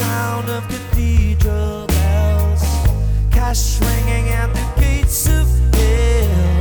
sound of cathedral bells, cash ringing at the gates of hell.